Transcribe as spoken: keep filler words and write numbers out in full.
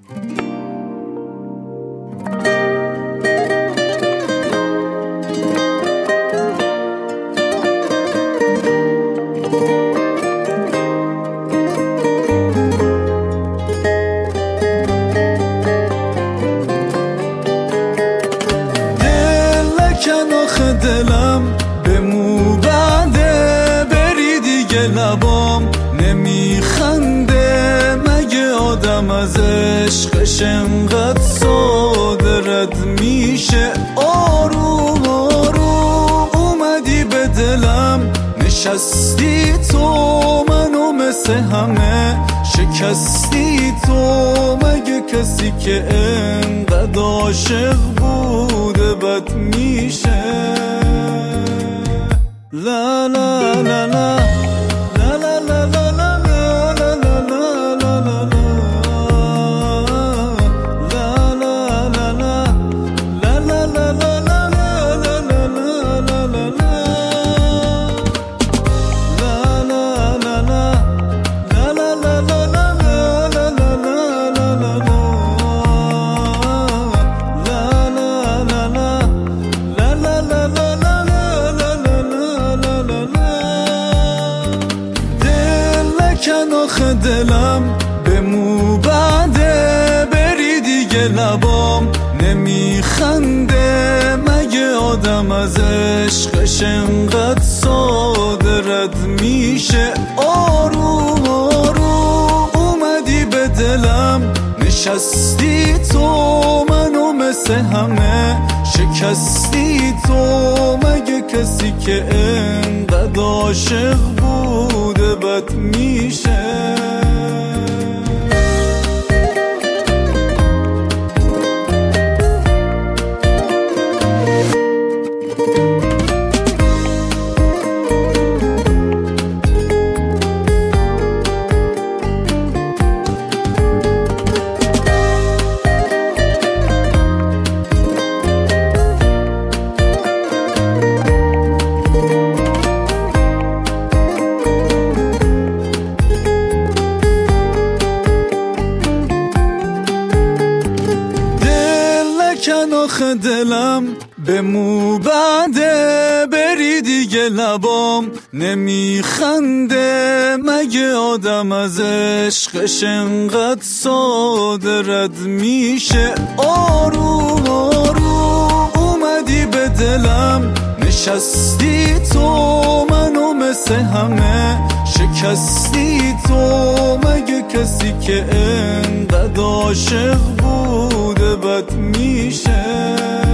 دلم به مو بنده، بری دیگه لبام نمیخنده. مگه آدم از عشقش انقدر ساده رد میشه؟ آروم آروم اومدی به دلم نشستی تو، منو مثل همه شکستی تو. مگه کسی که انقدر عاشق بوده بد میشه؟ لا لا لا لا لا لا لا لا لا لا لا لا لا آخه دلم به مو بنده، بری دیگه لبام نمیخنده. مگه آدم از عشقش انقدر ساده رد میشه؟ آروم آروم اومدی به دلم نشستی تو، منو مثل همه شکستی تو. مگه کسی که انقدر عاشق بوده بد میشه؟ آخه دلم به مو بنده، بری دیگه لبام نمیخنده. مگه آدم از عشقش انقدر ساده رد میشه؟ آروم آروم اومدی به دلم نشستی تو، منو مثل همه شکستی تو. مگه کسی که انقدر عاشق بوده بد میشه؟